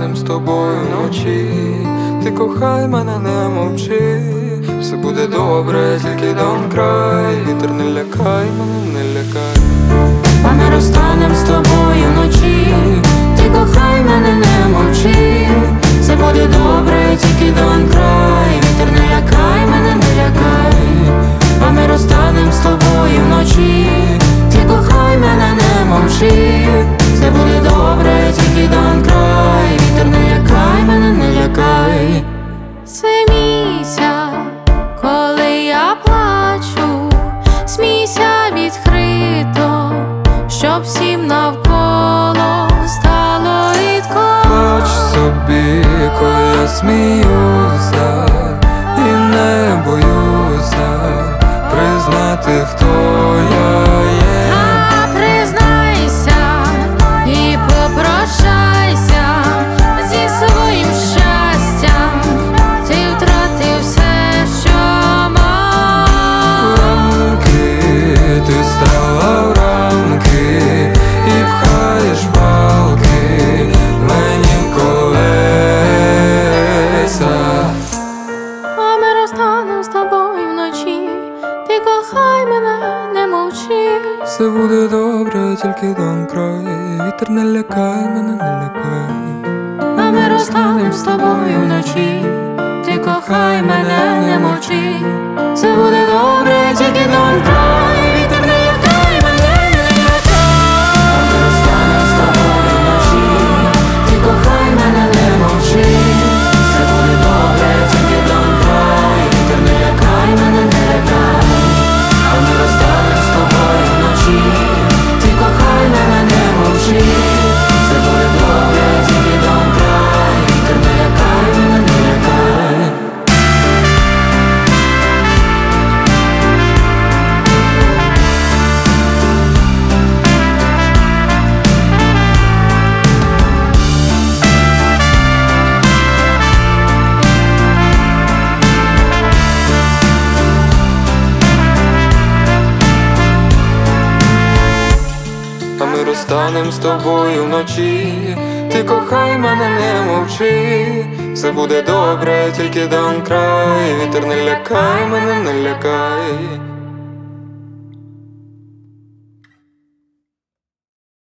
розтанем з тобою вночі. Ти кохай мене, не мовчи, все буде добре, тільки дан край. Вітер не лякай мене, не лякай. А ми розтанем з тобою вночі. Ти кохай мене, не мовчи, все буде добре, тільки дан край. Вітер не лякай мене, не лякай. А ми розтанем з тобою вночі. Ти кохай мене, не мовчи, все буде добре, тільки дан край. Вітер не лякай мене, не лякай. Смійся, коли я плачу, смійся відкрито, щоб всім навколо стало рідко. Плач собі, коли я сміюся, і не боюся признати, хто я є. А признайся і попрощайся зі своїм щастям. Ти втратив все, що мав. Рамки, ти стала в рамки і пхаєш палки мені в колеса. А ми розтанем з тобою вночі. Ти кохай мене, не мовчи. Все буде добре, тільки дан край. Вітер не лякай мене, не лякай. А ми розтанем з тобою вночі. Ти кохай мене, не мовчи. Все буде добре, тільки дан край. Вітер не лякай мене, не лякай. А ми розтанем з тобою вночі. Ти кохай мене, не мовчи. Все буде добре, тільки дан край. Вітер не лякай мене, не лякай. А ми розтанем з тобою вночі. Ти кохай мене, не мовчи. Все буде добре, тільки дан край. Вітер не лякай мене, не лякай. А ми розтанем з тобою вночі. Ти кохай мене, не мовчи, все буде добре, тільки дан край. Вітер не лякай мене, не лякай.